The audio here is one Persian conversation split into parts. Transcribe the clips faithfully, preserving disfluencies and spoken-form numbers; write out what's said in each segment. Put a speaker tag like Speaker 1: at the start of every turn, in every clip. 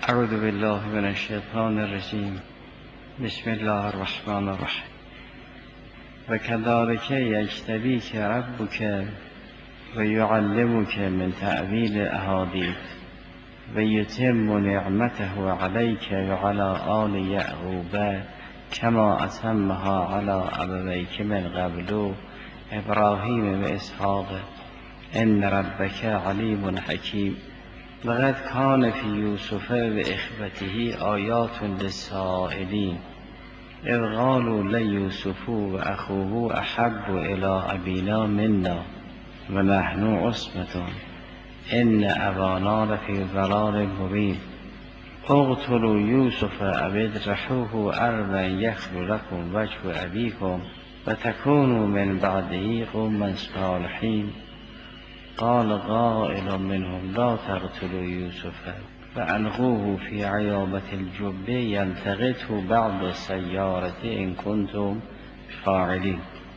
Speaker 1: اعوذ بالله من الشیطان الرجیم. بسم الله الرحمن الرحیم. و کذالک یجتبیک ربک و یعلمک من تأویل الاحادیث و یتم نعمته علیک و علی آل یعقوب کما اتمها علی ابویک من قبل ابراهیم و اسحاق ان ربک علیم حکیم. لقد کان فی یوسف و اخوته آیات للسائلین اذ قالوا لیوسف و اخوه احب الی ابینا منا و نحن عصبة ان ابانا لفی ضلال مبین. اقتلوا یوسف او اطرحوه ارضا یخل لکم وجه ابیکم و تکونوا من بعده قوما صالحین. قال قائل منهم لا تقتلوا یوسف فالقوه فی غیابة الجب یلتقطه بعض السیارة ان کنتم فاعلین.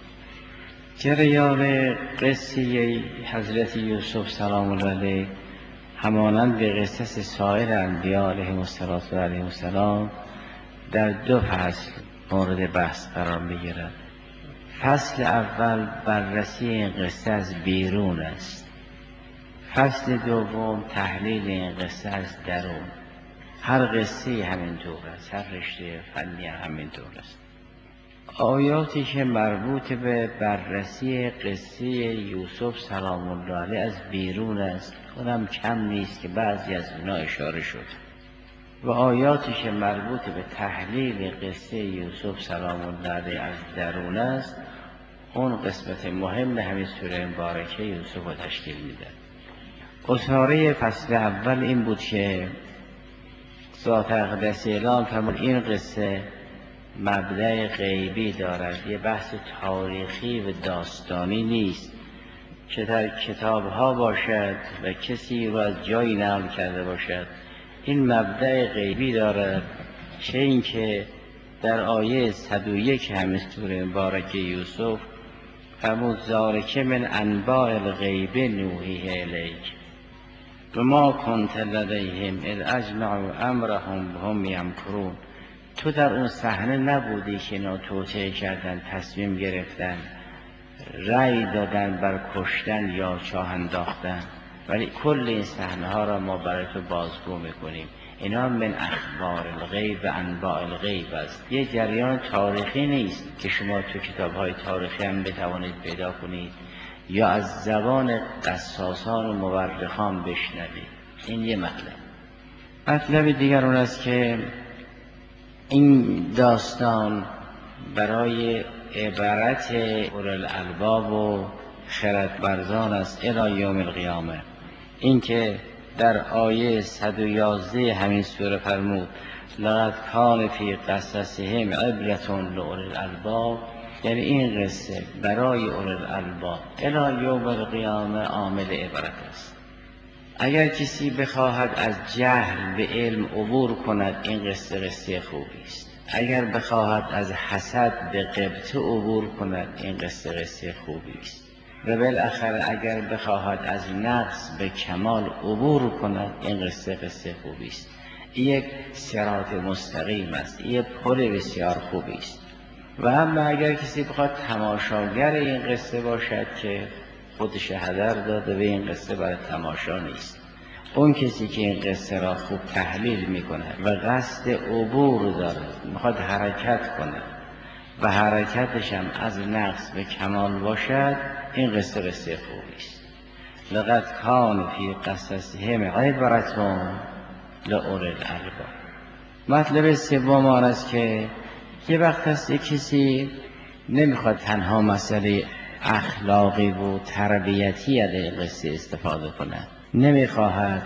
Speaker 1: جریان قصه حضرت یوسف سلام الله علیه همانند به قصص سایر انبیا علیهم السلام در دو فصل مورد بحث قرار می‌گیرد. فصل اول بررسی این قصه از بیرون است. فصل دوم تحلیل این قصه از درون. هر قصه همینطور است، هر رشته فنی همینطور است. آیاتی که مربوط به بررسی قصه یوسف سلام الله علیه از بیرون است، اونم کم نیست که بعضی از اونا اشاره شد. و آیاتی که مربوط به تحلیل قصه یوسف سلام الله علیه از درون است، اون قسمت مهم همین سوره مبارکه یوسف رو تشکیل میده. اساره فصل اول این بود که ذات اقدس اعلام فرمود این قصه مبدأ غیبی دارد، یه بحث تاریخی و داستانی نیست که در کتاب ها باشد و کسی رو از جایی نقل کرده باشد. این مبدأ غیبی دارد، چه این که در آیه صد و یک همین سوره مبارکه یوسف فرمود ذالک من انباء الغیب نوحیه الیک و ما کنت لدیهم اذ اجمعوا امرهم وهم یمکرون. تو در اون صحنه نبودی که اینا توطئه کردن، تصمیم گرفتن، رأی دادن بر کشتن یا چاه انداختن، ولی کل این صحنه ها را ما برای تو بازگو میکنیم. اینا من اخبار الغیب و انباء الغیب است، یه جریان تاریخی نیست که شما تو کتاب های تاریخی هم بتوانید پیدا کنید یا از زبان قصاصان و مورخان بشنوید. این یه مطلب. مطلب دیگر اون است که این داستان برای عبرت اولوالالباب و خردورزان است الی یوم القیامه. این که در آیه صد و یازده همین سوره فرمود لقد کان فی قصصهم عبرة لأولی الالباب، یعنی این قصه برای اولی الالباب الی یوم القیامه عامل عبرت است. اگر کسی بخواهد از جهل به علم عبور کند این قصه قصه خوبی است. اگر بخواهد از حسد به غبطه عبور کند این قصه قصه خوبی است. و بالاخره اگر بخواهد از نقص به کمال عبور کند این قصه قصه خوبی است. یک صراط مستقیم است، یک پل بسیار خوبی است. و اما اگر کسی بخواد تماشاگر این قصه باشد که خودش هدر داده و این قصه برای تماشا نیست. اون کسی که این قصه را خوب تحلیل میکنه و قصد عبور دارد، میخواد حرکت کنه و حرکتش هم از نقص به کمال باشد، این قصه قصه خوبی است. لقد کان فی قصصهم عبرة لأولی الالباب. مطلب سوم آن است که یه وقت هست کسی نمیخواد تنها مسئله اخلاقی و تربیتی از این قصه استفاده کنه، نمیخواهد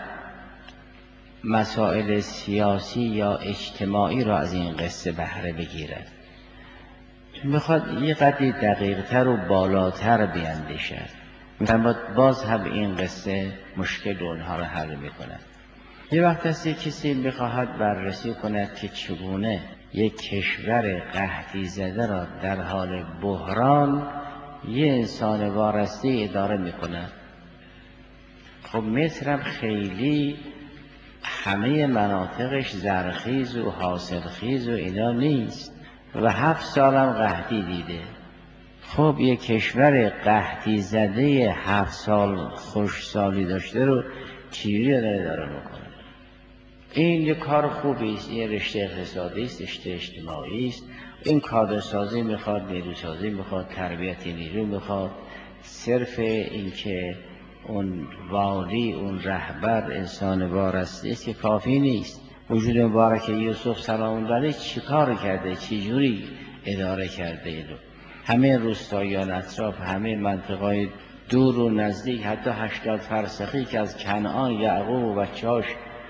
Speaker 1: مسائل سیاسی یا اجتماعی را از این قصه بهره بگیرد، میخواد یه قدری دقیقتر و بالاتر بیندیشد. مثلا باز هم این قصه مشکل اونها را حل میکند. یه وقت هست کسی میخواهد بررسی کند که چگونه یک کشور قحطی زده را در حال بحران یه انسان وارسته اداره میکند. خب مصر هم خیلی همه مناطقش زرخیز و حاصلخیز و اینا نیست و هفت سالم قحطی دیده. خب یک کشور قحطی زده هفت سال خشکسالی داشته رو چیزی داره داره میکنه؟ این یک کار خوبی است، این رشته اقتصادی است، رشته اجتماعی است. این کادرسازی میخواد، نیروسازی میخواد، تربیت نیرو میخواد. صرف اینکه اون والی، اون رهبر انسان وارسته است که کافی نیست. وجود مبارک یوسف سلام الله علیه چی کار کرده، چی جوری اداره کرده اینو؟ همه روستایان اطراف، همه منطقه‌های دور و نزدیک، حتی هشتاد فرسخی که از کنعان یعقوب و بچه‌هاش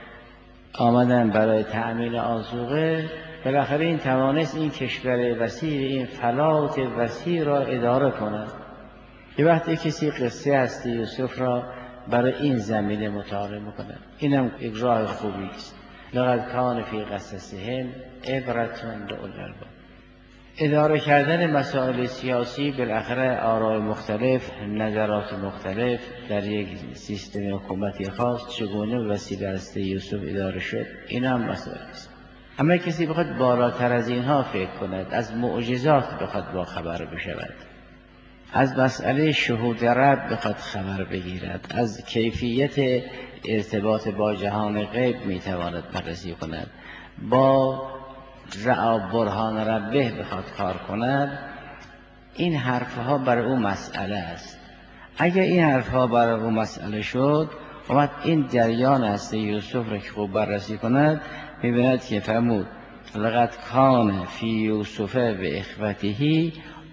Speaker 1: آمدن برای تأمین آذوقه، بالاخره این توانست این کشور وسیع، این فلات وسیع را اداره کند. یه وقتی کسی قصه هستی یوسف را برای این زمینه مطالعه میکنه، اینم یک راه خوبی است. لقد کان فی قصصهم عبرة لأولی الألباب. اداره کردن مسائل سیاسی، بالاخره آراء مختلف، نظرات مختلف در یک سیستم حکومتی خاص چگونه وسیله است یوسف اداره شد، این هم مسائل است. اما کسی بخواد بالاتر از اینها فکر کند، از معجزات بخواد با خبر بشود، از مسئله شهود رب بخواد خبر بگیرد، از کیفیت ارتباط با جهان غیب میتواند بررسی کند، با رعا برهان ربه بخواد کار کند، این حرفها برای او مسئله است. اگر این حرفها برای او مسئله شد، اومد این جریان است یوسف را که خوب بررسی کند، می‌بیند که فرمود لقد کان فی یوسف و اخوته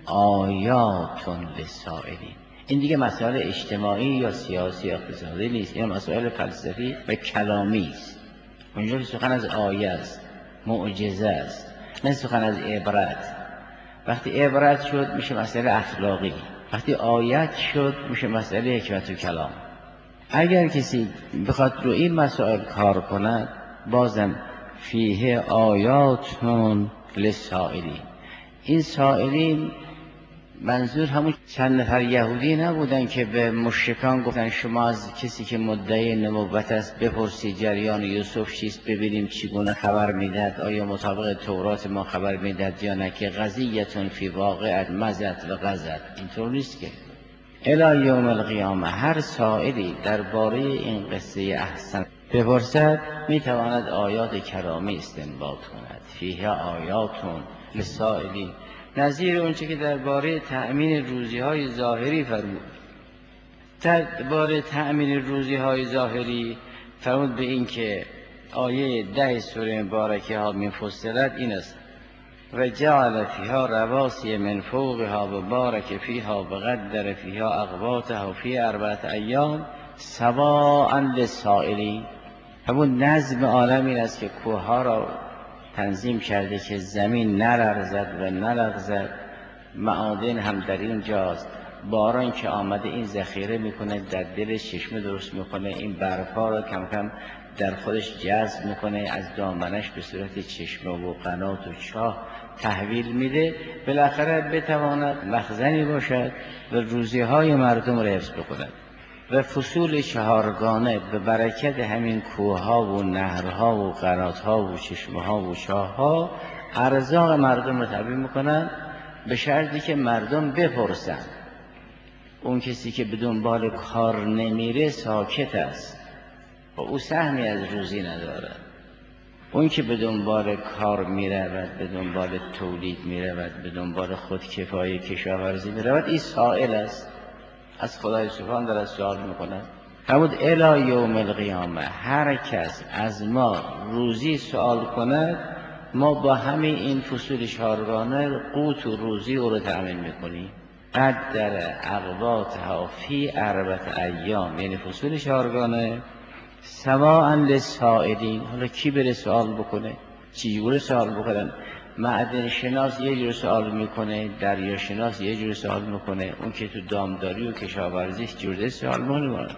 Speaker 1: آیات للسائلین. این دیگه مسائل اجتماعی یا سیاسی یا اقتصادی نیست، این مسائل فلسفی و کلامی است. اونجا سخن از آیه است، معجزه است، نه سخن از عبرت. وقتی عبرت شد میشه مسئله اخلاقی، وقتی آیت شد میشه مسئله حکمت و کلام. اگر کسی بخواد رو این مسائل کار کند، بازم فیه آیاتون للسائلین. این سائلین منظور همون چند نفر یهودی نبودن که به مشرکان گفتن شما از کسی که مدعی نبوت است بپرسید جریان یوسف چیست، ببینیم چگونه خبر میدهد، آیا مطابق تورات ما خبر میدهد یا نه، که قضیتون فی واقعت مزت و غزت. اینطور نیست که الی یوم القیامه هر سائلی درباره این قصه احسن بپرسد میتواند آیات کرامی استنباط کند. فیها آیاتون للسائلین، نظیر اونچه که درباره تأمین روزی های ظاهری فرمود. درباره تأمین روزی های ظاهری فرمود به این که آیه ده سوره مبارکه ها من فصلت این است: و جعل فیها رواسی من فوقها و بارک فیها و قدر فیها اقواتها فی اربعة ایام سواء للسائلین. همون نظم عالم این است که کوه را تنظیم کرده که زمین نلرزد و نلغزد، معادن هم در این جاست، باران که آمده این ذخیره میکنه، در دل چشمه درست میکنه، این برفا را کم کم در خودش جذب میکنه، از دامنش به صورت چشمه و قنات و چاه تحویل میده، بالاخره بتواند مخزنی باشد و روزیهای مردم را حفظ بکند. و فصول چهارگانه به برکت همین کوهها و نهرها و قناتها و چشمه‌ها و چاه‌ها ارزاق مردم رو تامین میکنن، به شرطی که مردم بپرسن. اون کسی که به دنبال کار نمیره ساکت است و او سهمی از روزی نداره. اون که به دنبال کار میرود، به دنبال تولید میرود، به دنبال خودکفایی کشاورزی میرود، این سائل است، از خدای سبحان در از سوال میکنه. فرمود الی یوم القیامه هر کس از ما روزی سوال کند، ما با همین این فصول چهارگانه قوت و روزی او رو تأمین میکنیم. قدر اقواتها فی اربعة ایام، یعنی فصول چهارگانه سواء للسائلین. حالا کی بره سوال بکنه؟ چجوری سوال بکنن؟ معدن شناس یه جور سوال میکنه، دریا شناس یه جور سوال میکنه، اون که تو دامداری و کشاورزی جوره سوال میکنه.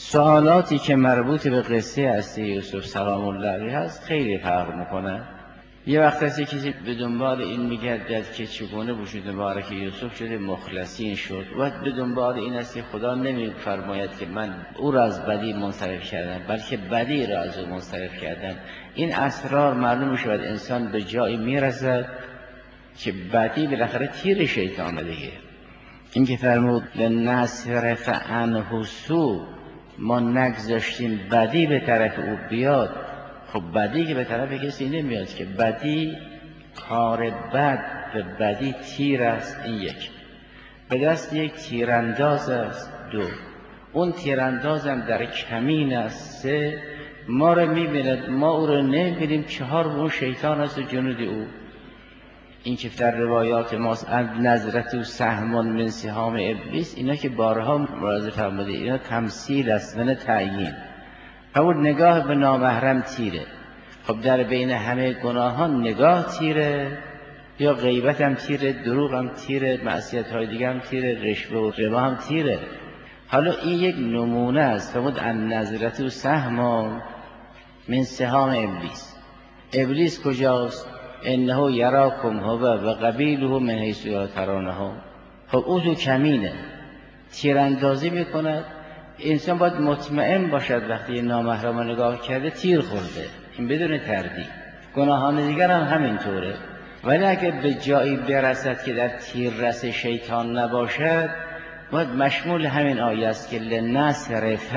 Speaker 1: سوالاتی که مربوط به قصه هستی یوسف سلام الله علیه هست خیلی فرق میکنه. یه وقت هست کسی به دنبال این میگردد که چگونه وجود مبارک یوسف شده مخلصین شد و به دنبال این است که خدا نمیفرماید که من او را از بدی منصرف کردم، بلکه بدی را از او منصرف کردم. این اسرار معلوم شود انسان به جایی میرسد که بدی بالاخره تیر شیطانه دیگه. این که فرمود لنصرف عنه سوء، ما نگذاشتیم بدی به طرف او بیاد. خب بدی که به طرف کسی نمیاد که، بدی کار بد به بدی تیر است. این یک به دست یک تیرانداز است. دو اون تیراندازم در کمین است. سه ما رو میبیند ما او رو نمیبینیم. چهار اون شیطان است و جنود او. این که در روایات ماست نظرت و سهمان من سهام ابلیس، اینا که بارها ملاحظه فرموده اینا تمثیل است نه تعیین. همون نگاه به نامحرم تیره. خب در بین همه گناهان نگاه تیره، یا غیبت هم تیره، دروغ هم تیره، معصیت های دیگه هم تیره، رشوه و ربا هم تیره. حالا این یک نمونه است. فرمود ان نظرت و سهمان من سهام ابلیس. ابلیس کجاست؟ انه یراکم هو و قبیله من حیث لا ترونهم. خب او تو کمینه تیراندازی میکند. انسان باید مطمئن باشد وقتی نامحرم نگاه کرده تیر خورده، این بدون تردید. گناهان دیگر هم همینطوره. ولی اگر به جایی برسد که در تیر رس شیطان نباشد، باید مشمول همین آیه است که لنصرف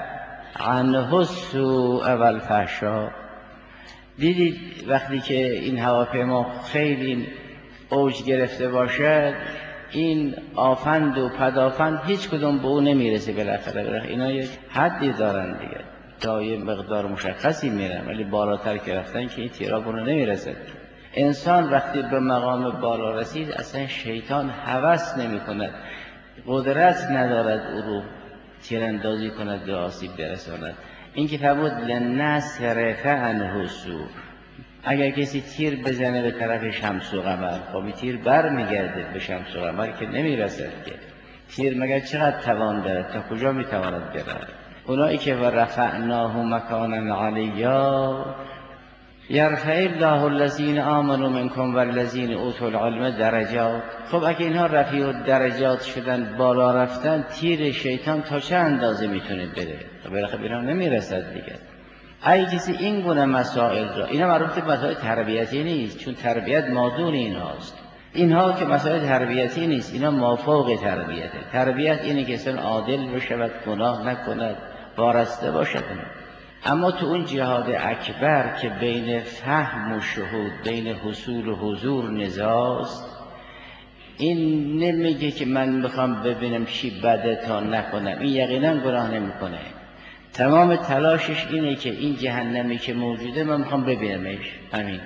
Speaker 1: عنه السوء والفحشاء. دیدید وقتی که این هواپیما خیلی اوج گرفته باشد، این آفند و پدافند هیچ کدوم به او نمیرسه. بالاخره بالاخره اینا یک حدی دارن دیگه، تا یه مقدار مشخصی میرن، ولی بالاتر که رفتن که این تیرا به اون نمیرسد. انسان وقتی به مقام بالا رسید اصلا شیطان هوس نمی کند، قدرت ندارد او رو تیراندازی کند به آسیب برساند. این که فرمود لنصرف عنه سوء، اگر کسی تیر بزنه به طرف شمس و قمر، خب تیر بر میگرده به شمس و قمر که نمیرسد که. تیر مگر چقدر توان دارد، تا کجا میتواند برد؟ اونایی که و رفعناه مکانا علیا یرفع الله الذین آمنوا منکم والذین اوتوا العلم درجات. خب اگه اینها رفیع درجات شدن، بالا رفتن، تیر شیطان تا چه اندازه میتونه بره؟ تا بالاخره به اینا نمیرسد دیگه. اگه کسی این گونه مسائل را، اینا مربوط به مسائل تربیتی نیست، چون تربیت مادون اینهاست. اینها که مسائل تربیتی نیست، اینا مافوق تربیته. تربیت اینه که انسان عادل بشود، گناه نکند، وارسته باشد. اما تو اون جهاد اکبر که بین فهم و شهود، بین حصول و حضور نزاست، این نمیگه که من میخوام ببینم چی بده تا نکنم. این یقینا گناه نمیکنه. تمام تلاشش اینه که این جهنمی که موجوده من میخوام ببینمش. همین.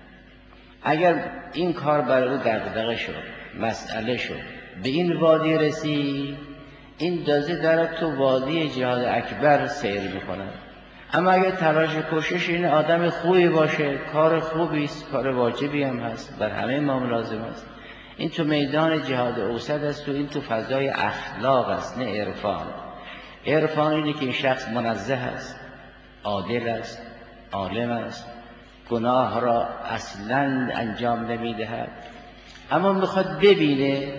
Speaker 1: اگر این کار برای او دغدغه شد، مسئله شد، به این وادی رسید، این دازه داره تو وادی جهاد اکبر سیر میکنه. اما اگر تلاش کوشش این آدم خوبی باشه، کار خوبی است، کار واجبی هم هست، بر همه ما لازم است. این تو میدان جهاد اوسط است، و این تو فضای اخلاق است، نه عرفان. عرفان اینه که این شخص منزه است، عادل است، عالم است، گناه را اصلاً انجام نمیدهد، اما میخواد ببینه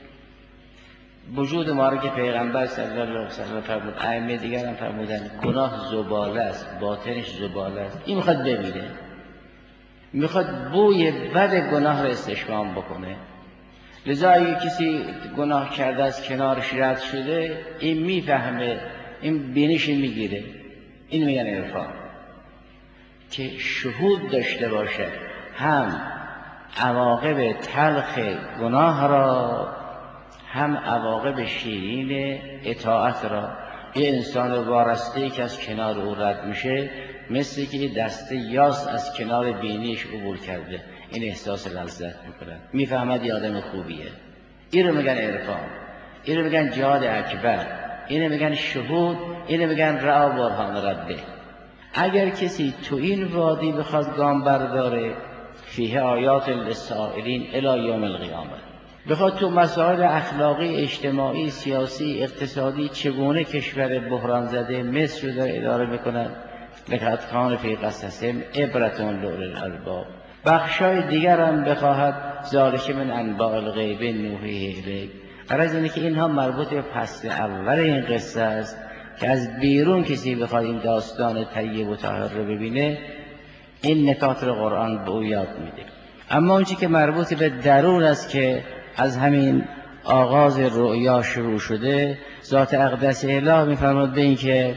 Speaker 1: وجود ما را که پیغمبر صلی الله علیه و سلم فرمود، ائمه دیگر هم فرمودن گناه زباله است، باطنش زباله است. این میخواد ببینه، میخواد بوی بد گناه را استشمام بکنه. لذا اگه کسی گناه کرده از کنارش رد شده، این میفهمه، این بینش میگیره. این میگن عرفان، که شهود داشته باشه هم عواقب تلخ گناه را، هم عواقب شیرین اطاعت را. یه انسان وارسته که از کنار او رد میشه، مثل که دسته یاس از کنار بینیش عبور کرده، این احساس لذت میکنه، میفهمد یه آدم خوبیه. این رو میگن عرفان، این رو میگن جهاد اکبر، این رو میگن شهود، این رو میگن رعا برهان ربه. اگر کسی تو این وادی بخواد گام برداره، فیه آیات للسائلین الی یوم القیامه، بخواد تو مسائل اخلاقی، اجتماعی، سیاسی، اقتصادی، چگونه کشور بحران زده مصر رو داره اداره میکنن، لقد کان فی قصصهم عبرة لأولی الالباب، بخشای دیگر هم بخواهد ذالک من انباء الغیب نوحیه الیک. غرض اینه که اینها مربوط به فصل اول این قصه است که از بیرون کسی بخواد این داستان طیب و طاهر رو ببینه این نکات رو قرآن به او یاد میده. اما اون چیزی که مربوط به درون است که از همین آغاز رؤیا شروع شده، ذات اقدس اله میفرماد به این که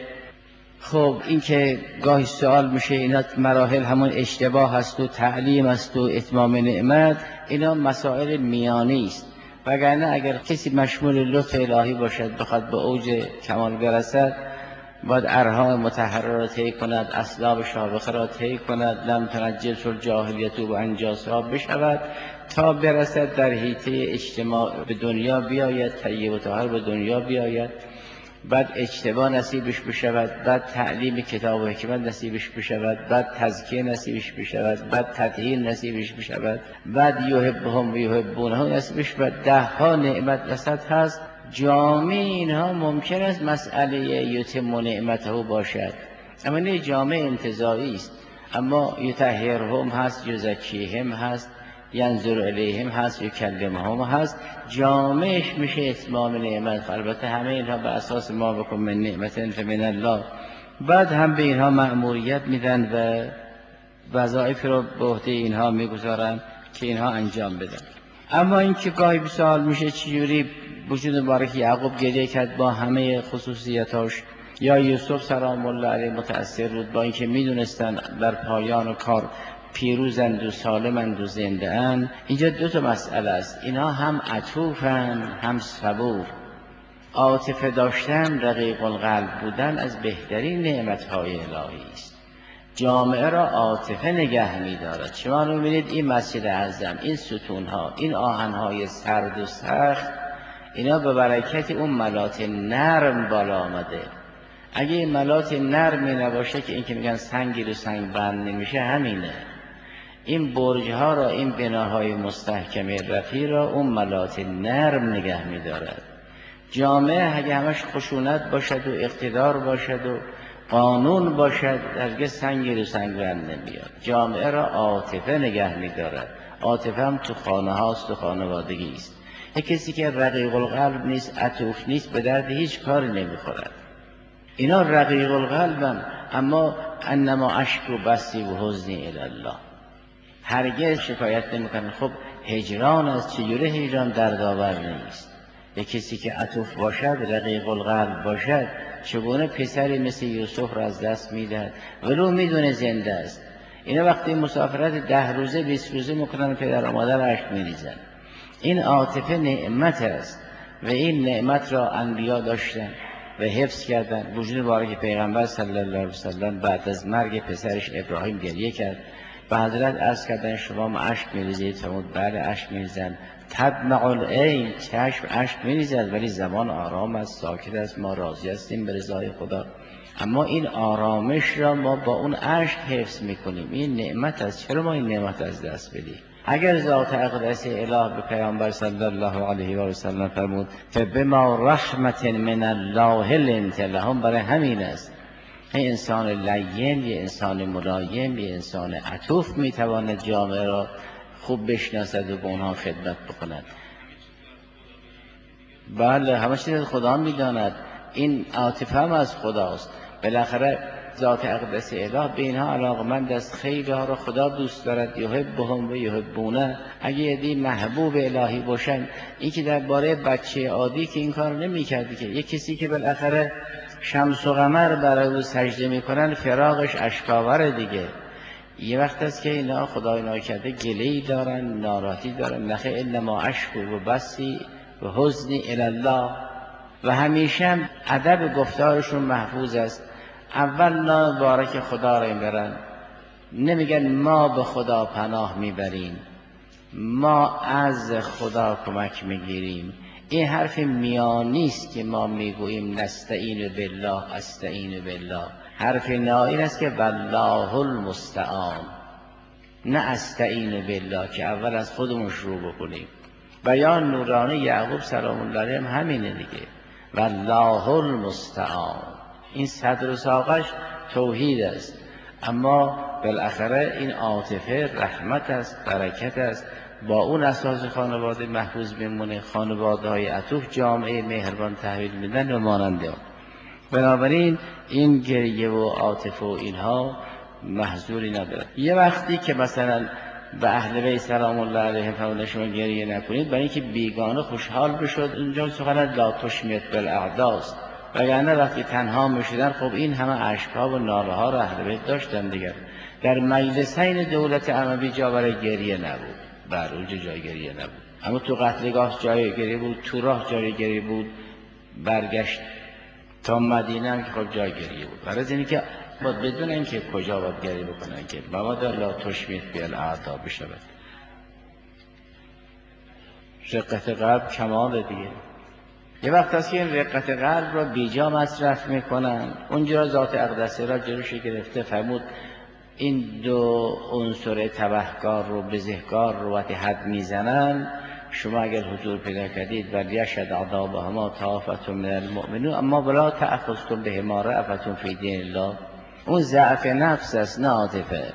Speaker 1: خب این که گاهی سوال میشه اینا مراحل همون اشتباه هست و تعلیم است و اتمام نعمت، اینا مسائل میانی است. وگرنه اگر کسی مشمول لطف الهی باشد بخواد به اوج کمال برسد باید ارحام مطهره را طی کند، اسلاب شابخه را طی کند، لم تنجس الجاهلیت و انجاسها بشود تا برسد در حیطه اجتماع به دنیا بیاید، طیب و طاهر به دنیا بیاید، بعد اجتبا نصیبش بشود، بعد تعلیم کتاب و حکمت نصیبش بشود، بعد تزکیه نصیبش بشود، بعد تطهیر نصیبش بشود، بعد یحبهم و یحبونه نصیبش بشود. ده ها نعمت وسط هست. جامع اینها ممکن است مسئله یتم نعمته باشد، اما این جامع انتزاعی است. اما یطهرهم هست، یزکیهم هست، ینظر الیهم هست، یکلمهم هست. جامعش میشه اتمام نعمت. البته همه اینها به اساس ما بکن من نعمت فمن الله. بعد هم به اینها مأموریت میدن و وظایف رو به عهده اینها میگذارن که اینها انجام بدن. اما این که گاهی سوال میشه چجوری وجود مبارک یعقوب گریه کرد با همه خصوصیتاش، یا یوسف سلام الله علیه متأثر بود با اینکه میدونستن در پایان کار پیروزند و سالمند و زنده اند. اینجا دو تا مسئله است. اینا هم عطوفن هم صبور. عاطفه داشتن، رقیق القلب بودن از بهترین نعمتهای الهی است. جامعه را عاطفه نگه می‌دارد. شما می‌بینید این مسجد اعظم، این ستون‌ها، این آهن‌های سرد و سخت، اینا به برکت اون ملات نرم بالا آمده. اگه این ملات نرمی نباشه که این که میگن سنگی رو سنگ بند نمیشه، همینه. این برج‌ها را، این بناهای مستحکم رفیع را اون ملات نرم نگه می‌دارد. جامعه اگه همش خشونت باشد و اقتدار باشد و قانون باشد، هرگز سنگی رو سنگ بند نمیاد. جامعه را عاطفه نگه می‌دارد. عاطفه هم تو خانه هاست و خانوادگی است. یک کسی که رقیق القلب نیست، عطوف نیست، به درد هیچ کاری نمی‌خورد. اینا رقیق القلبن، اما انما اشکو بسی و حزنی الی الله، هرگز شکایت نمی‌کنن. خب هجران از چجوره هجران دردآور نیست؟ یک کسی که عطوف باشد، رقیق القلب باشد، چگونه پسری مثل یوسف را از دست میدهد ولو میدونه زنده است؟ اینا وقتی مسافرت ده روزه بیست روزه میکنن پدر و مادر اشک میریزن. این عاطفه نعمت است و این نعمت را انبیا داشتن و حفظ کردن. وجود مبارک پیغمبر صلی الله علیه وسلم بعد از مرگ پسرش ابراهیم گریه کرد. به حضرت عرض کردن شما ما اشک میریزید؟ فرمود بله اشک میریزم. تدمع العین، چشم اشک میریزد ولی زمان آرام است، ساکت است، ما راضی هستیم به رضای خدا. اما این آرامش را ما با اون اشک حفظ میکنیم. این نعمت است. چرا ما این نعمت از دست بدیم؟ اگر ذات اقدس اله به پیامبر صلی الله علیه و سلم فرمود فبما رحمت من الله لنت لهم، برای همین است این انسان لین، یه انسان ملایم، یه انسان عطوف میتواند جامعه را خوب بشناسد و به اونها خدمت بکند. بله همه چیز از خدا میداند. این عاطفه هم از خداست. بالاخره ذات اقدس اله به اینها علاقمند است. خیلی ها را خدا دوست دارد. یحبهم و یحبونه. اگه یدی محبوب الهی باشن، این که درباره بچه عادی که این کار نمی کردی که یک کسی که بالاخره شمس و قمر برای او سجده میکنن فراقش اشکاور دیگه. یه وقت است که اینا خدای ناکرده گله‌ای دارن، ناراحتی دارن. نخه انما اشکو و بسی و حزنی الی الله. و همیشه ادب گفتارشون محفوظ است. اول نام بارک خدا را میبرن، نمیگن ما به خدا پناه میبریم، ما از خدا کمک میگیریم. این حرف میانی است که ما میگوییم نستعین بالله استعین بالله. حرف نهایی است که والله المستعان، نه استعین بالله که اول از خودمون شروع بکنیم. بیان نورانی یعقوب سلام الله علیه هم همینه دیگه، والله المستعان. این صدر و ساقش توحید است. اما بالاخره این عاطفه رحمت است، برکت است. با اون اساس خانواده محفوظ بمونه، خانواده های عطوف جامعه مهربان تحویل میدن و ماننده ها. بنابراین این گریه و عاطفه و اینها محظوری نداره. یه وقتی که مثلا به اهل بیت سلام الله علیهم فرمودن شما گریه نکنید برای اینکه بیگانه خوشحال بشد، اونجا سخن لا تشمت بالاعداست، وگرنه وقتی تنها میشدن خب این همه اشک‌ها و ناله ها رو اهل بیت داشتن دیگر. در مجلسین دولت اموی جا برای گریه نبود، بر اونجا جای گریه نبود، اما تو قتلگاه جای گریه بود، تو راه جای گریه بود، برگشت تا مدینه هم که خب جای گریه بود. برای اینی که باید بدون اینکه کجا باید گریه بکنن که مبادا لا تشمیت بالاعدا بشود. رقت قلب کمال دیگه. یه وقت هست که این رقت قلب را بیجا مصرف میکنن، اونجا ذات اقدسه را جلوش گرفته. فرمود این دو عنصر تبهکار رو بزهکار رو وقتی حد میزنن، شما اگر حضور پیدا کردید و لیشهد عذابهما طائفة من المؤمنین اما ولا تأخذکم بهما رأفة فی دین الله. اون ضعف نفس است نه عاطفه.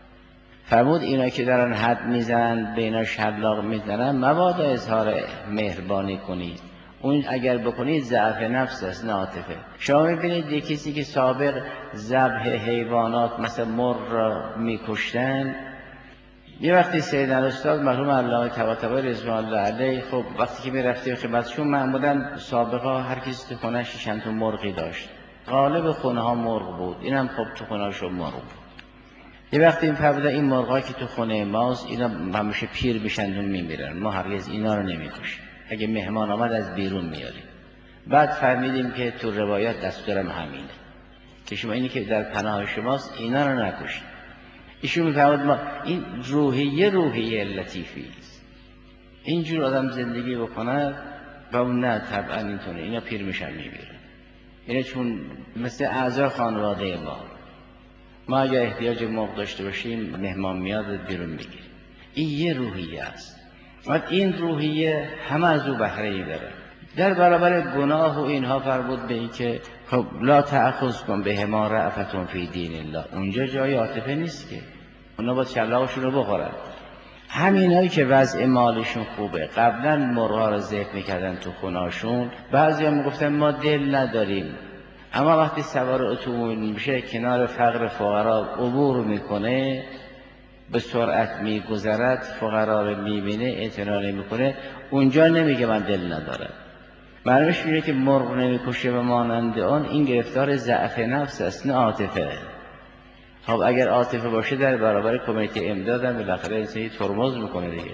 Speaker 1: فرمود اینا که دارن حد میزنن، بینا شلاق میزنن، مبادا اظهار مهربانی کنید، اون اگر بکنید ضعف نفس است نه عاطفه. شما میبینید یک کسی که سابق ذبح حیوانات مثل مرغ را میکشتن، یه وقتی سیدنا استاد مرحوم علامه طباطبایی رضوان الله علیه، خب وقتی که میرفته خدمتشون معمولا سابقا هر کسی تو خونه‌اش چند تا مرغی داشت، غالب خونه ها مرغ بود، اینم خب تو خونه‌شون مرغ بود. یه وقتی این فرمودن این مرغا که تو خونه ماست اینا همیشه پیر میشن و میمیرن، ما هرگز اینا رو نمیکشیم، اگه مهمان آمد از بیرون میاریم. بعد فهمیدیم که تو روایات دستورم همینه که شما اینی که در پناه شماست اینا رو نکشید. ایشون میفرمود ما این روحیه روحیه لطیفی است، اینجور آدم زندگی بکنه و اون نه طبعا اینطوره، اینا پیر میشن میمیرن، اینا چون مثل اعضای خانواده ما، ما اگر احتیاج مرغ داشته باشیم مهمان میاد بیرون میگیریم. این یه روحیه است و این روحیه همه از او بهره ای داره. در برابر گناه و اینها فرمود به این که خب لا تأخذکم بهما رأفة فی دین الله، اونجا جای عاطفه نیست که اونا با شلاقشون رو بخورن. همینایی که وضع مالشون خوبه قبلا مرغا رو ذبح میکردن تو خونه‌شون، بعضیا میگفتن ما دل نداریم، اما وقتی سوار اتومبیل میشه کنار فقر فقرا عبور میکنه، به سرعت میگذرد، فقرا رو میبینه اعتنا نمیکنه، اونجا نمیگه من دل ندارم. معلومش میشه که مرغ نمیکشه و مانند آن، این گرفتار ضعف نفس است نه عاطفه. خب اگر عاطفه باشه در برابر کمیته امداد هم بالاخره انسانی ترمز میکنه دیگه.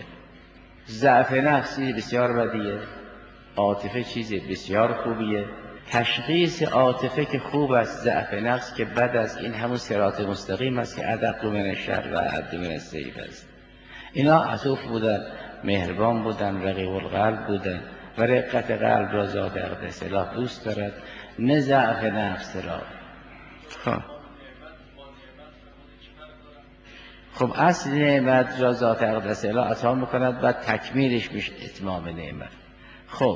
Speaker 1: ضعف نفسی بسیار بدیه، عاطفه چیز بسیار خوبیه. تشخیص عاطفه که خوب است، ضعف نفس که بد است، این همون صراط مستقیم است که ادق من الشر و ابد من السیف است. اینا عطوف بودن، مهربان بودن، رقیق القلب بودن و رقت قلب را ذات اقدس الله دوست دارد نه ضعف نفس را. خب خب اصل نعمت را ذات اقدس الله عطا میکند و تکمیلش میشه اتمام نعمت. خب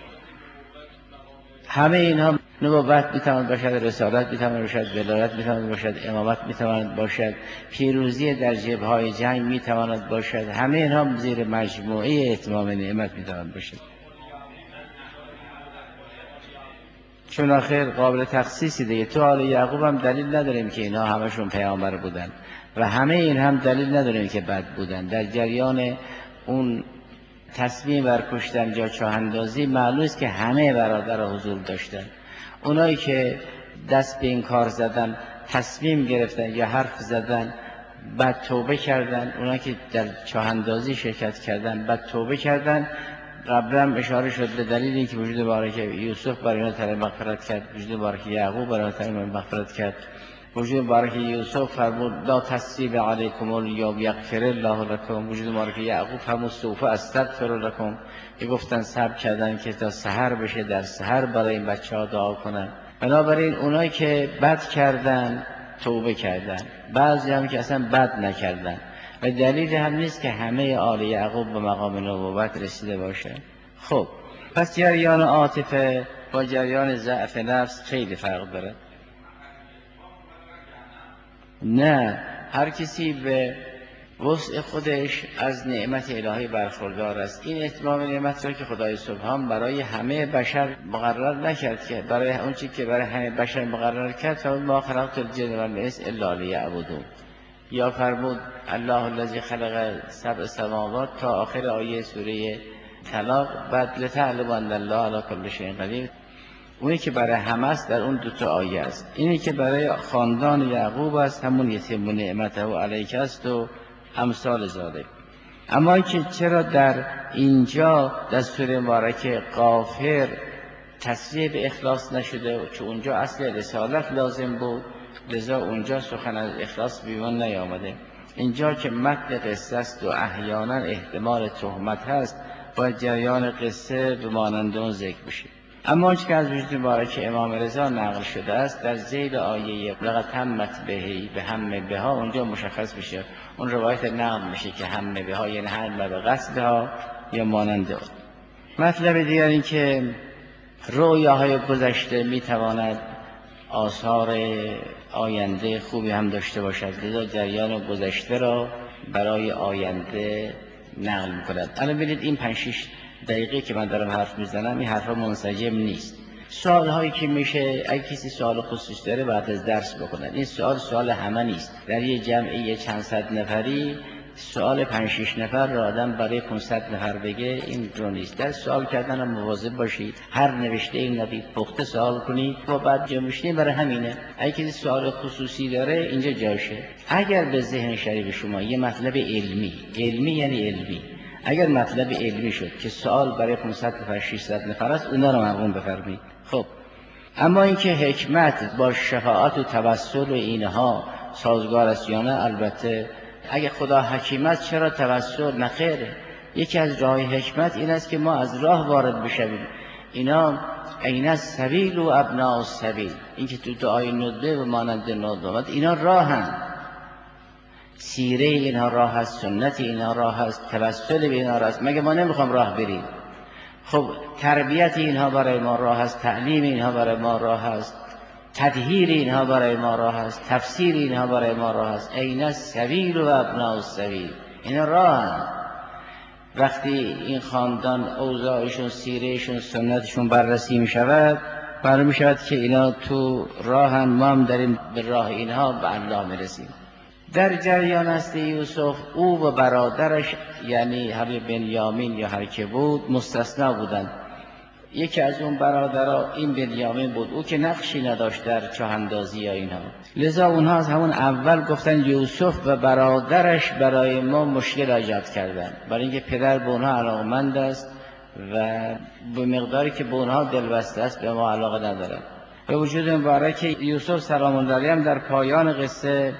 Speaker 1: همه اینها نبوت میتواند باشد، رسالت میتواند باشد، ولایت میتواند باشد، امامت میتواند باشد، پیروزی در جبهه‌های جنگ میتواند باشد، همه اینها زیر مجموعه اتمام نعمت میتواند باشد. چون آخر قابل تخصیصی دیگه. تو آل یعقوب هم دلیل نداریم که اینا همشون پیامبر بودن و همه این هم دلیل نداریم که بد بودن. در جریان اون تصمیم بر کشتن یا چاه اندازی معلوم است که همه برادر حضور داشتن. اونایی که دست به این کار زدن، تصمیم گرفتن یا حرف زدن، بعد توبه کردن، اونایی که در چاه اندازی شرکت کردن بعد توبه کردن، قبلا اشاره شد به دلیل اینکه وجود بارک یوسف برای اینا طلب مغفرت کرد، وجود بارک یعقوب برای اینا طلب مغفرت کرد. وجود بارک یوسف فرمود لا تثریب علیکم الیوم یغفر الله لکم، وجود بارک یعقوب فرمود سوف استغفر لکم، که گفتن صبر کردن که تا سحر بشه در سحر برای این بچه‌ها دعا کنن. بنابراین اونایی که بد کردن توبه کردن، بعضی هم که اصلا بد نکردن و دلیل هم نیست که همه آل یعقوب به مقام نبوت رسیده باشه. خب پس جریان عاطفه با جریان ضعف نفس خیلی فرق داره. نه، هر کسی به وسع خودش از نعمت الهی برخوردار است. این اتمام نعمت را که خدای سبحان برای همه بشر مقرر نکرد، که برای اون چیزی که برای همه بشر مقرر کرد، فرمود ما خلقت الجن والانس الا لیعبدون. یا فرمود الله الذی خلق سبع سماوات تا آخر آیه سوره طلاق، بعد لتعلموا ان الله علی کل شیء قدیر. اونی که برای همه است در اون دو تا آیه است. اینی که برای خاندان یعقوب است، همون یتیم نعمته و علیک است و امثال ذالک. اما که چرا در اینجا در سوره مبارکه غافر تصریح به اخلاص نشده؟ چون اونجا اصل رسالت لازم بود، لذا اونجا سخن از اخلاص بیان نیامده. اینجا که متن قصه است و احیانا احتمال تهمت هست، باید جریان قصه به مانند اون ذکر بشه. اما آنچه که از وجود مبارک امام رضا نقل شده است در ذیل آیه لقد همت بهی به هم بها، اونجا مشخص بشه، اون روایت نقل میشه که هم بها یعنی هم به قصدها یا مانند اون. مطلب دیگر این که رویاهای گذشته میتواند آثار آینده خوبی هم داشته باشد، لذا جریان گذشته را برای آینده نقل میکند. الان ببینید این پنج شش دقیقه که من دارم حرف میزنم این حرفا منسجم نیست. سوال هایی که میشه اگه کسی سوال خصوصی داره بعد از درس بکنه. این سوال سوال همه نیست. در یه جمعی چند صد نفری سوال پنج شش نفر را آدم برای پانصد نفر بگه این رو نیست. در سوال کردن هم مواظب باشید، هر نوشته این ندید پخته سوال کنید و بعد جمع میشین. برای همینه اگه کسی سوال خصوصی داره اینجا جاشه. اگر به ذهن شریف شما یه مطلب علمی، علمی یعنی علمی، اگر مطلب علمی شد که سوال برای پانصد نفر ششصد نفر است، اونا رو مرقوم بفرمایید. خب اما اینکه حکمت با شفاعت و توسل و اینها سازگار است یا نه، البته اگه خدا حکیم است چرا توسل؟ نه خیره. یکی از راه حکمت این است که ما از راه وارد بشویم. اینا این السبیل و ابناء السبیل، این که تو دعای ندبه و مانند ندبه اینا راهن، سیره اینها راه است، سنت اینها راه است، توسل به اینها راه است. مگه ما نمیخوام راه بریم؟ خب تربیت اینها برای ما راه است، تعلیم اینها برای ما راه است، تطهیر اینها برای ما راه است، تفسیر اینها برای ما راه است. این السبیل و ابناء السبیل، اینا راهن. وقتی این خاندان اوضاعشون، سیرهشون، سنتشون بررسی می شود، معلوم می شود که اینا تو راهن، ما هم داریم به راه اینها به الله می رسیم. در جریان است یوسف او و برادرش یعنی هر بنیامین یا هر که بود مستثنا بودند. یکی از اون برادرها این بنیامین بود، او که نقشی نداشت در چاه اندازی یا اینها، لذا اونها از همون اول گفتن یوسف و برادرش برای ما مشکل ایجاد کردن، برای اینکه پدر به اونها علاقمند است و به مقداری که به اونها دلبسته است به ما علاقه نداره. به وجود مبارک یوسف سلام الله علیه هم در پایان قصه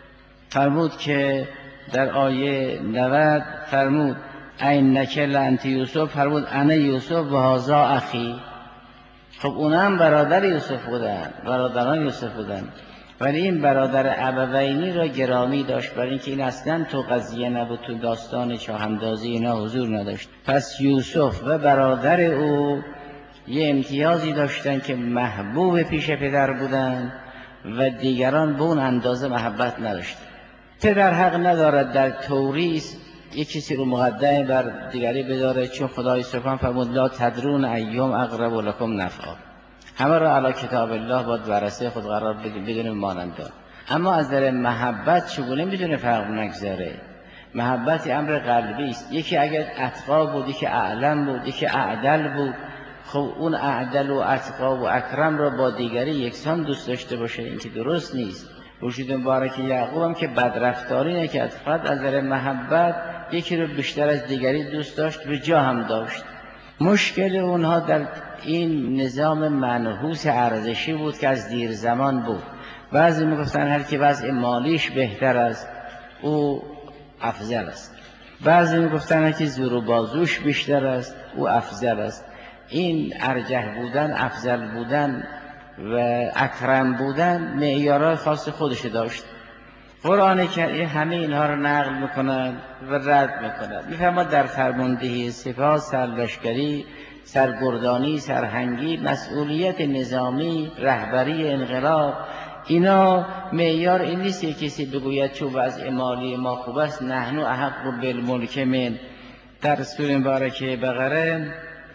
Speaker 1: فرمود که در آیه نود فرمود اینک لانت یوسف، فرمود انا یوسف و هذا اخی. خب اونا هم برادر یوسف بودن، برادران یوسف بودن، ولی این برادر ابوینی را گرامی داشت برای اینکه این اصلا تو قضیه نبود، تو داستان چاه اندازی اینا حضور نداشت. پس یوسف و برادر او یه امتیازی داشتن که محبوب پیش پدر بودن و دیگران به اون اندازه محبت نداشتن. پدر حق ندارد در توریث یک کسی رو مقدم بر دیگری بداره، چون خدای سبحان فرمود لا تدرون ایوم اقرب لکم نفعا، همه را علی کتاب الله باید ورثه خود قرار بدیم بدون مانند. اما از در محبت چگونه میتونه فرق نگذاره؟ محبت امر قلبی است. یکی اگر اتقا بود، یکی اعلم بود، یکی اعدل بود، خب اون اعدل و اتقا و اکرم را با دیگری یکسان دوست داشته باشه، این که درست نیست. وجود مبارک یعقوب هم که بدرفتاری نکرد، فقط از در محبت یکی رو بیشتر از دیگری دوست داشت، به جا هم داشت. مشکل اونها در این نظام منحوس ارزشی بود که از دیر زمان بود. بعضی میگفتن هر کی وضع مالیش بهتر است او افضل است، بعضی میگفتن هر کی زور و بازوش بیشتر است او افضل است. این ارجح بودن، افضل بودن و اکرم بودن معیارهای خاص خودش داشت. قرآن کریم همه اینها رو نقل میکنن و رد میکنن. میفرماد در فرماندهی سپاه، سرلشکری، سرگردانی، سرهنگی، مسئولیت نظامی، رهبری انقلاب، اینا معیار این نیست که کسی بگوید چون وضع مالی ما خوب است نحن احق بالملک من. در سوره مبارکه بقره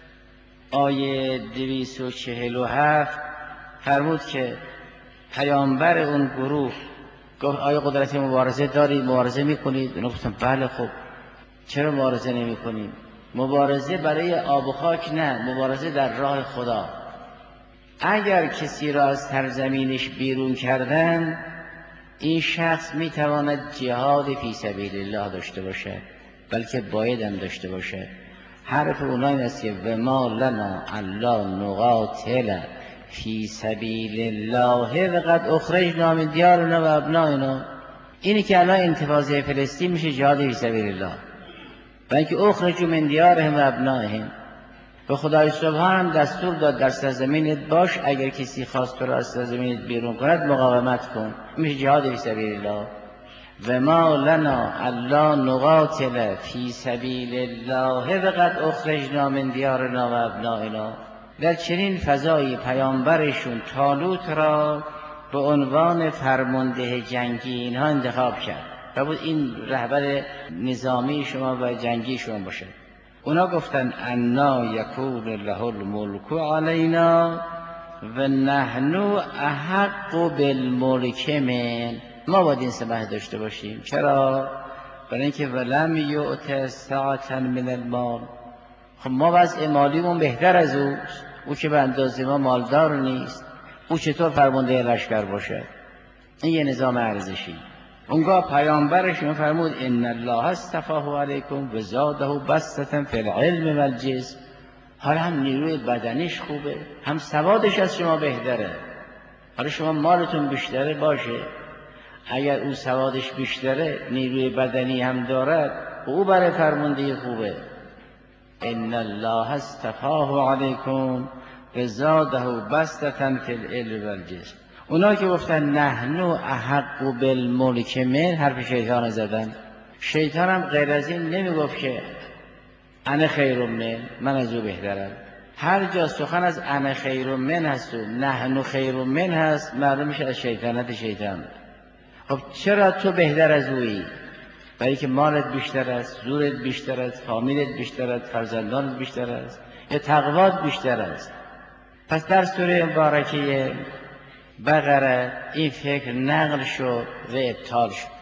Speaker 1: آیه دویست و چهل و هفت فرمود که پیامبر اون گروه گفت آیا قدرت مبارزه دارید، مبارزه میکنید؟ اونا گفتن بله. خب چرا مبارزه نمی کنید؟ مبارزه برای آب و خاک نه، مبارزه در راه خدا. اگر کسی را از سرزمینش بیرون کردن این شخص میتواند جهاد فی سبیل الله داشته باشد، بلکه باید هم داشته باشد. حرف اونا این است که و ما لنا الا نقاتل فی سبیل الله و قد اخرجنا من دیارنا و ابنائنا. اینی که الان انتفاضه فلسطین میشه جهاد فی سبیل الله، بلکه اخرجوا من دیارهم و ابنائهم. و خدای سبحان دستور داد در سرزمینت باش، اگر کسی خواست تو را از سرزمینت بیرون کند مقاومت کن، میشه جهاد فی سبیل الله. و ما لنا الا نقاتل فی سبیل الله و قد اخرجنا من دیارنا و ابنائنا. در چنین فضایی پیامبرشون طالوت را به عنوان فرمانده جنگی اینها انتخاب کرد و بود این رهبر نظامی شما و جنگی شما باشه. اونا گفتن انا یکون له الملک علینا و نحن احق بالملک من. ما باید این سمت داشته باشیم. چرا؟ برای اینکه ولم یؤت سعة من المال. خب ما وضع مالیمون بهتر از اوست، او که به اندازه ما مالدار نیست، او چطور فرمانده لشکر باشه؟ این یه نظام ارزشی. اونگاه پیامبرشون فرمود ان الله اصطفاه علیکم و زاده بسطة فی العلم و الجسم. حالا هم نیروی بدنیش خوبه، هم سوادش از شما بهتره. حالا شما مالتون بیشتره باشه، اگر او سوادش بیشتره نیروی بدنی هم دارد او برای فرمانده خوبه. ان الله اصطفاه علیکم و زاده بسطة فی العلم و الجسم. اونا که گفتن نحن احق بالملک من حرف شیطان زدن. شیطان هم غیر از این نمی گفت که انا خیر من، من از او بهترم. هر جا سخن از انا خیر من هست و نحن خیر من هست معلوم میشه از شیطانت شیطان. خب چرا تو بهتر از اویی؟ برای که مالت بیشتر است، زورت بیشتر است، فامیلت بیشتر است، فرزندانت بیشتر است، یا تقوات بیشتر است. پس در سوره مبارکه بقره این فکر نقل شد و ابطال شد.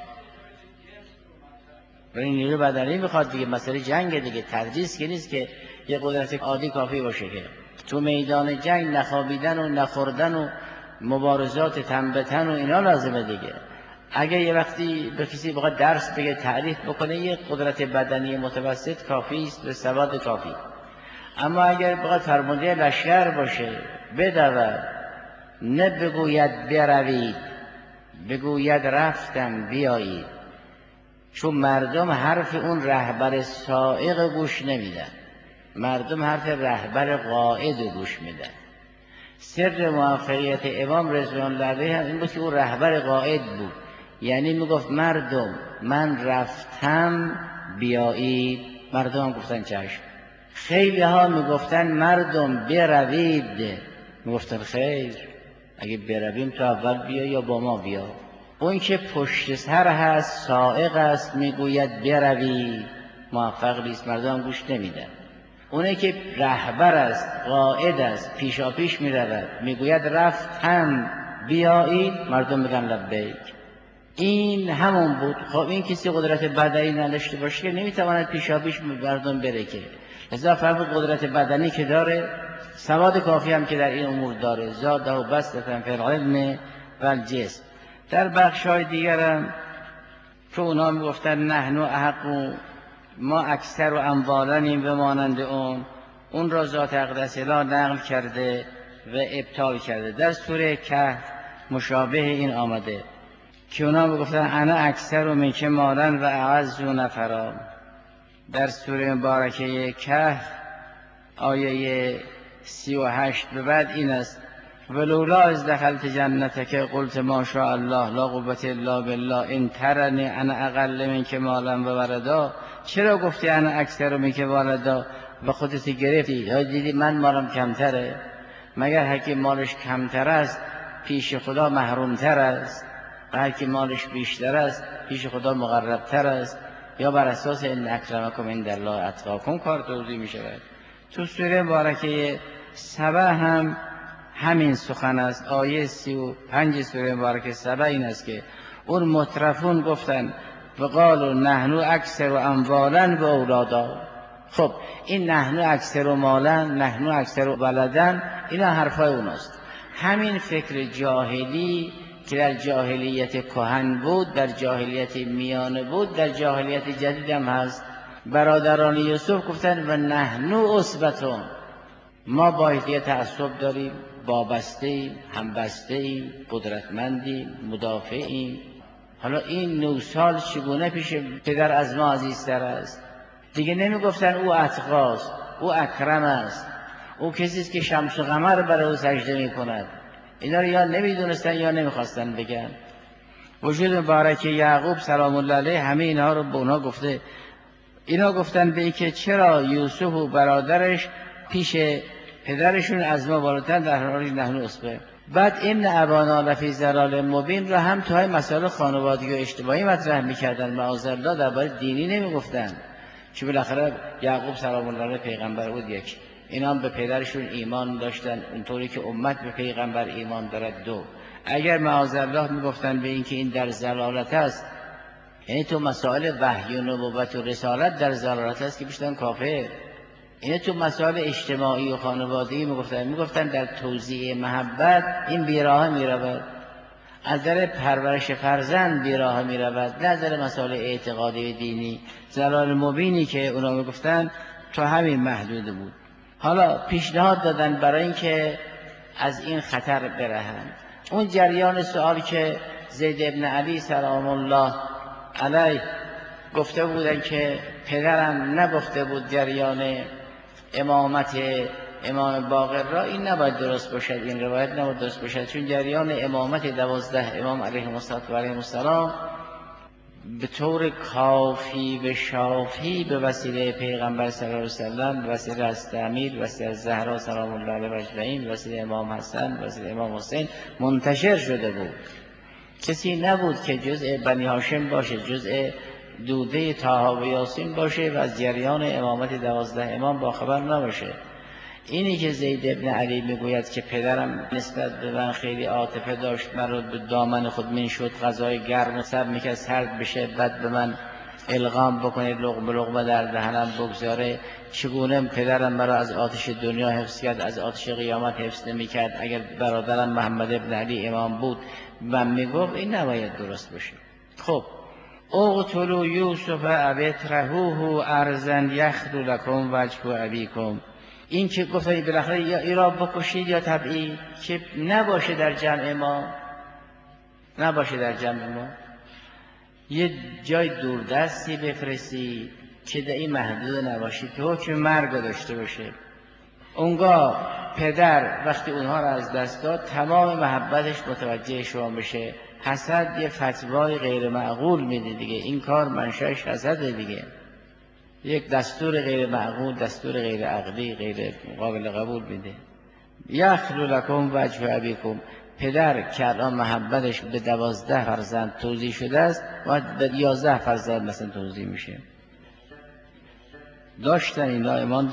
Speaker 1: برای نیروی بدنی میخواد دیگه، مسئله جنگ دیگه، تدریس که نیست که یه قدرت عادی کافی باشه که تو میدان جنگ نخوابیدن و نخوردن و مبارزات تنبتن و اینا لازمه دیگه. اگه یه وقتی به کسی بخواد درس بگه تعریف بکنه یه قدرت بدنی متوسط کافی است به سواد کافی. اما اگر بخواد فرمانده لشکر باشه بدود، نه بگوید بروید، بگوید رفتم بیایید، چون مردم حرف اون رهبر سائق گوش نمیدن، مردم حرف رهبر قائد گوش میدن. سر موفقیت امام رضوان الله علیه هم این بود که اون رهبر قائد بود، یعنی میگفت مردم من رفتم بیایید، مردم هم گفتن چشم. خیلی ها میگفتن مردم بروید، میگفتن خیر اگه برویم تو اول بیا یا با ما بیا. اون که پشت سر هست سائق است میگوید بروید موفق نیست، مردم هم گوش نمیدن. اونه که رهبر است قائد است پیشا پیش میرود میگوید رفتم بیایید، مردم میگن لبیک. این همون بود. خب این کسی قدرت بدنی نداشته باشه که نمیتواند پیشا پیش مردم بره که. لذا فرمود قدرت بدنی که داره سواد کافی هم که در این امور داره، زاده و بسطة فی العلم و الجسم. در بخش‌های دیگر هم که اونا میگفتن نحن احق، ما اکثر و اموالنیم و مانند اون، اون را ذات اقدس اله نقل کرده و ابطال کرده. در سوره کهف مشابه این آمده که اونا میگفتن انا اکثر و من که مالا و اعز و نفرا. در سوره مبارکه کهف آیه سی و هشت به بعد این است ولولا از دخلت جنتک قلت ما شاء الله لا قوة الا بالله ان ترنی انا اقل من که مالا و ولدا. چرا گفتی انا اکثر من که ولدا و خودت گرفتی یا دیدی من مالم کمتره؟ مگر هر کی مالش کمتر است پیش خدا محرومتر است و هر کی مالش بیشتر است پیش خدا مقربتر است، یا بر اساس ان اکرمکم عند الله اتقاکم کار توضیح می شود. تو سوره مبارکه سبع هم همین سخن است. آیه سی و پنج سوره مبارکه سبع این است که اون مترفون گفتن و قالوا نحن اکثر اموالا و اولادا. خب این نحن اکثر مالا، نحن اکثر ولدا، اینا حرفای اوناست. همین فکر جاهلی که در جاهلیت کهن بود، در جاهلیت میانه بود، در جاهلیت جدید هم هست. برادران یوسف گفتن و نحن عصبتون، ما با یه تعصب داریم، وابسته ایم، همبسته ایم، قدرتمندیم، مدافعیم. حالا این نه سال چگونه پیش پدر از ما عزیزتر است؟ دیگه نمی گفتن او اتقاست، او اکرم است، او کسی است که شمس و قمر برای او سجده می کند. اینا رو یا نمی دونستن یا نمی خواستن بگن. وجود مبارک یعقوب سلام الله علیه همه اینها رو به اونا گفته. اینا گفتن به این که چرا یوسف و برادرش پیش پدرشون از ما بالاتر، در حالی نحن عصبه. بعد این ابانا لفی ضلال مبین رو هم توی مسائل خانوادگی و اجتماعی مطرح می‌کردن، معاذالله درباره دینی نمی‌گفتن. چون بالاخره یعقوب سلام الله علیه پیغمبر بود یک، اینا هم به پدرشون ایمان داشتن اونطوری که امت به پیغمبر ایمان دارد دو. اگر معاذالله می‌گفتن به این که این در ضلالت است، یعنی تو مسائل وحی و نبوت و رسالت در ضلالت است، که بیشتر کافر. این تو مسائل اجتماعی و خانوادگی میگفتن میگفتن در توزیع محبت این بیراه میرود، از در پرورش فرزند بیراه میرود، نه از در مسائل اعتقادی و دینی. ضلال مبینی که اونا میگفتن تو همین محدود بود. حالا پیشنهاد دادن برای اینکه از این خطر برهند. اون جریان سوال که زید ابن علی سلام الله علیه گفته بودن که پدرم نگفته بود جریان امامت امام باقر را، این نباید درست باشد، این روایت نباید درست باشد، چون جریان امامت دوازده امام علیهم السلام به طور کافی و شافی به وسیله پیغمبر صلی الله علیه وسلم، به وسیله از تعمیر، به وسیله از زهرا سلام الله علیها اجمعین، به وسیله امام حسن، به وسیله امام حسین منتشر شده بود. کسی نبود که جزء بنی هاشم باشه، جزء دوده طه و یاسین باشه و از جریان امامت دوازده امام باخبر نباشه. اینی که زید ابن علی میگوید که پدرم نسبت به من خیلی عاطفه داشت، من رو به دامن خود منشد، غذای گرم و سر میکرد سرد بشه، بعد به من الغام بکنه، لقمه لقمه در دهنم بگذاره. چگونه پدرم مرا از آتش دنیا حفظ کرد، از آتش قیامت حفظ نمیکرد؟ اگر برادرم محمد ابن علی امام بود من میگفت این نباید درست باشه. خب اقتلوا یوسف او اطرحوه ارضا یخل لکم وجه ابیکم، این که گفتن بالاخره یا ای را بکشید یا تبعید، که نباشه در جمع ما، نباشه در جمع ما، یه جای دوردستی بفرستید که در این محدود نباشید، که حکم مرگ داشته باشه. اونگاه پدر وقتی اونها را از دست داد تمام محبتش متوجه شما بشه. حسد یه فتوای غیر معقول میده دیگه، این کار منشأش حسده دیگه، یک دستور غیر معقول، دستور غیر عقلی، غیر قابل قبول میده. یخلو لکم وجه ابیکم، پدر که الان محبتش به دوازده فرزند توزیع شده است و به یازده فرزند مثلا توزیع میشه. داشتن اینا ایمان ده.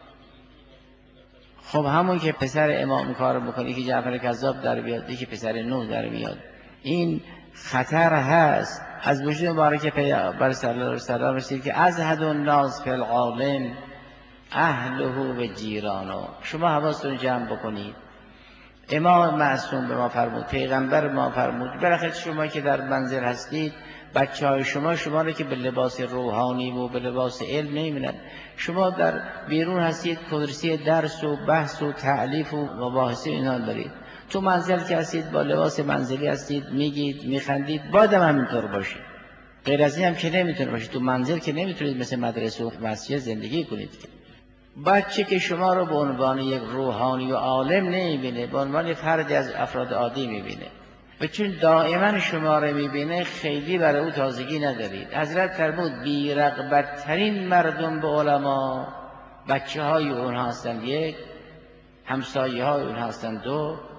Speaker 1: خب همون که پسر امام کار بکنه که جعفر کذاب در بیاد، یکی پسر نوح در بیاد، این خطر هست. از وجود مبارک پیامبر صلی الله علیه و سلم رسید که ازهد الناس فی العالم اهله و جیرانه. شما حواستون جمع بکنید. امام معصوم به ما فرمود، پیغمبر ما فرمود، بالاخره شما که در منزل هستید، بچه های شما شما رو که به لباس روحانی و به لباس علم نمی‌بینند. شما در بیرون هستید، کورسی درس و بحث و تعلیف و مباحثه اینا دارید. تو منزل که هستید با لباس منزلی هستید، میگید میخندید، بادم همینطور باشید. غیر از این هم که نمیتونه باشید. تو منزل که نمیتونید مثل مدرسه و مسجد زندگی کنید. بچه که شما رو به عنوان یک روحانی و عالم نمیبینه، به عنوان فردی از افراد عادی میبینه، و چون دائما شما رو میبینه خیلی برای او تازگی ندارید. حضرت فرمود بی رغبت ترین مردم به علما بچه های اونها هستند یک، همسایه های اونها هستند دو،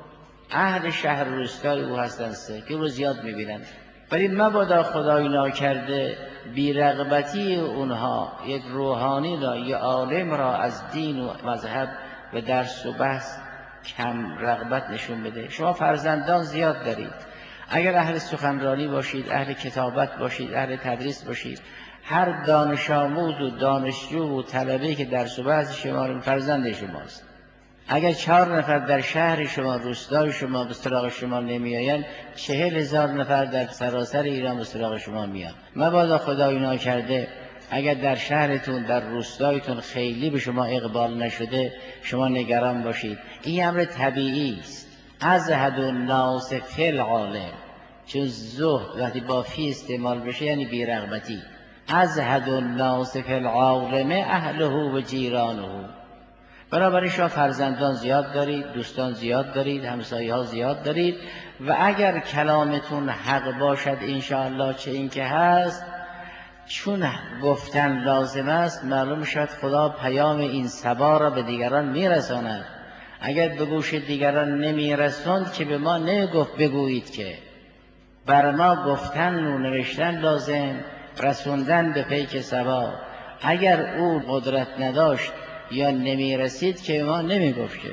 Speaker 1: اهل شهر روستای او هستند سه که رو زیاد میبینند. ولی مبادا خدای ناکرده بی‌رغبتی اونها یک روحانی را یا عالم را از دین و مذهب و درس و بحث کم رغبت نشون بده. شما فرزندان زیاد دارید، اگر اهل سخنرانی باشید، اهل کتابت باشید، اهل تدریس باشید، هر دانش آموز و دانشجو و طلبه که درس و بحث شما فرزند شماست. اگر چهار نفر در شهر شما، روستای شما به سراغ شما نمیآیند، چهل هزار نفر در سراسر ایران به سراغ شما میان. مبادا خدای ناکرده اگر در شهرتون، در روستایتون خیلی به شما اقبال نشده، شما نگران باشید. این امر طبیعی است. ازهد الناس فی العالم، چون زهد وقتی با فی استعمال بشه یعنی بی‌رغبتی. ازهد الناس فی العالم اهله و جیرانه. بنابراین شما فرزندان زیاد دارید، دوستان زیاد دارید، همسایه ها زیاد دارید و اگر کلامتون حق باشد انشاءالله، چه این که هست، چون گفتن لازم است، معلوم شد خدا پیام این صبا را به دیگران میرساند. اگر به گوش دیگران نمیرساند که به ما نگفت بگویید، که بر ما گفتن و نوشتن لازم، رسوندن به پیک صبا. اگر او قدرت نداشت یا نمی رسید که ما نمی گفته.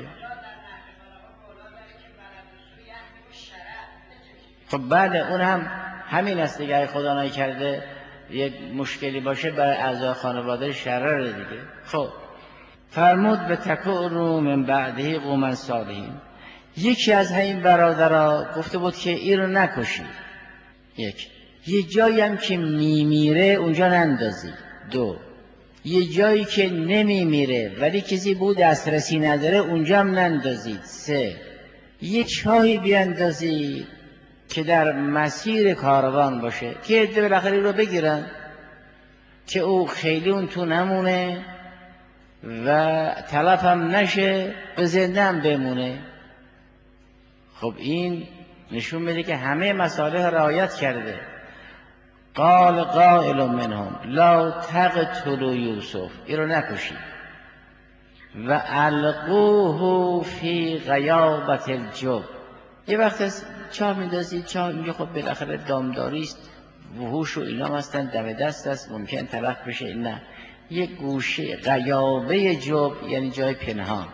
Speaker 1: خب بله، اون هم همین است دیگه. خدا نکرده یک مشکلی باشه برای اعضای خانواده شرر دیگه. خب فرمود به تکونوا من بعده قوما صالحین. یکی از همین برادرها گفته بود که این رو نکشید. یک یه جایی هم که میمیره اونجا نندازی. دو یه جایی که نمی میره ولی کسی بود دسترسی نداره اونجا هم نندازید. سه یه چاهی بیاندازید که در مسیر کاروان باشه که عده بالاخره رو بگیرن، که او خیلی اون تو نمونه و تلف هم نشه، به زنده هم بمونه. خب این نشون میده که همه مصالح رعایت کرده. قال قائل منهم لا تقتلوا یوسف، این رو نکشید. و القوه فی غیابت الجب. یه وقت از چاه میندازید، چاه اینجا خب بالاخره دامداری است، وحوش و اینا هستن، دم دست است، ممکن تلف بشه. نه، یه گوشه غیابه جب یعنی جای پنهان.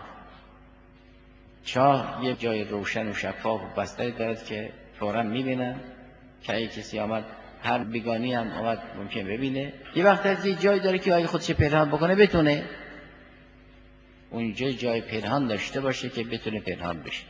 Speaker 1: چاه یه جای روشن و شفاف و بستری دارد که فوراً میبینن که اگه کسی آمد، هر بیگانی هم آمد ممکن ببینه. یه وقت از یه جای داره که اگه خودش پنهان بکنه بتونه اونجا جای پنهان داشته باشه که بتونه پنهان بشه.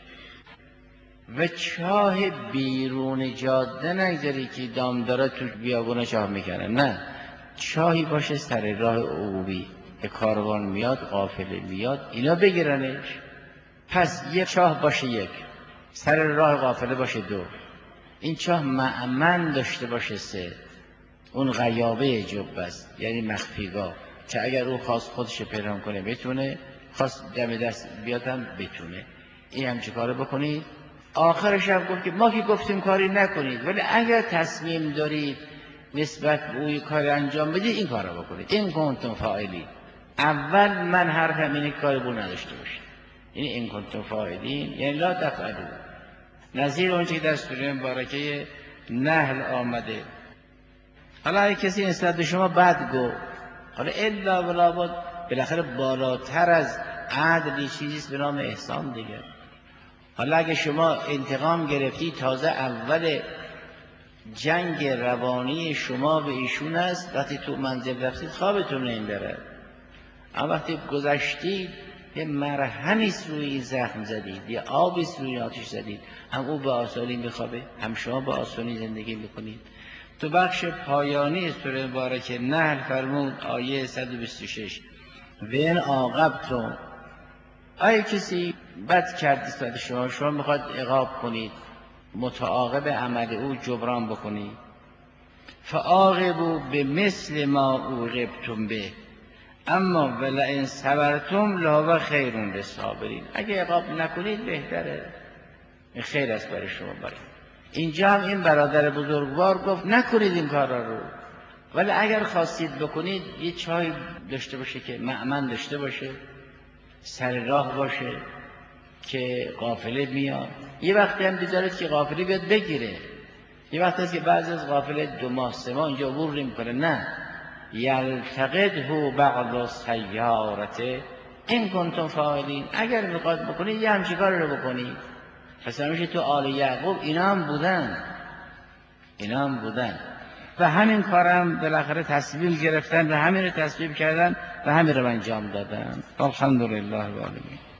Speaker 1: و چاه بیرون جاده نگذاری که دامدارا تو بیابونه چاه میکنه. نه، چاهی باشه سر راه عمومی که کاروان میاد، قافله میاد، اینا بگیرنش. پس یک چاه باشه، یک سر راه قافله باشه، دو این چاه مأمن داشته باشه، سه اون غیابه جب است یعنی مخفیگاه، که اگر او خواست خودش پنهان کنه بتونه، خواست دم دست بیادم بتونه. این هم چه کاره بکنید. آخرش هم گفت که ما که گفتیم کاری نکنید، ولی اگر تصمیم دارید نسبت به اوی کاری انجام بدید این کارو بکنید. این کنتم فاعلین. اول من حرفم اینه کاری بو نداشته باشید. یعنی این کنتم فاعلین یعنی لا تفعلوا. نظیر اونچه که در سوره مبارکه نحل آمده. حالا اگه کسی نسبت به شما بد گفت، حالا الا ولا بد، بالاخره بالاتر از عدل چیزیست به نام احسان دیگه. حالا اگه شما انتقام گرفتی، تازه اول جنگ روانی شما به ایشون است، وقتی تو منزل رفتید خوابتون نمیبره. اما وقتی گذشتید یه مرهمی روی این زخم زدید، یه آبی روی آتش زدید، هم او به آسانی میخوابه، هم شما به آسانی زندگی میکنید. تو بخش پایانی سوره مبارکه نحل فرمود آیه صد و بیست و شش و این عاقبتم، اگه کسی بد کردی صد شما، شما میخواد عقاب کنید، متعاقب عمل او جبران بکنید. فعاقبوا بمثل ما عوقبتم به اما ولئن صبرتم لهو خیر للصابرین. اگه عقاب نکنید بهتره، خیر است برای شما. برای اینجا هم این برادر بزرگوار گفت نکنید این کارا رو، ولی اگر خواستید بکنید یه چای داشته باشه که مأمن داشته باشه، سر راه باشه که قافله میاد، یه وقتی هم بذارید که قافله بیاد بگیره. یه وقتی هست که بعضی از قافله دو ماه سه ماه اینجا عبور میکنه، نه یلتقطه بعض سیارته این کنتم فاعلین، اگر میخواد بکنید یه همچین کار رو بکنید. پس همیشه تو آل یعقوب اینا هم بودن، اینا هم بودن و همین کارم بالاخره تصمیم گرفتن و همین رو تصمیم کردن و همین رو انجام دادن. الحمدلله رب العالمین.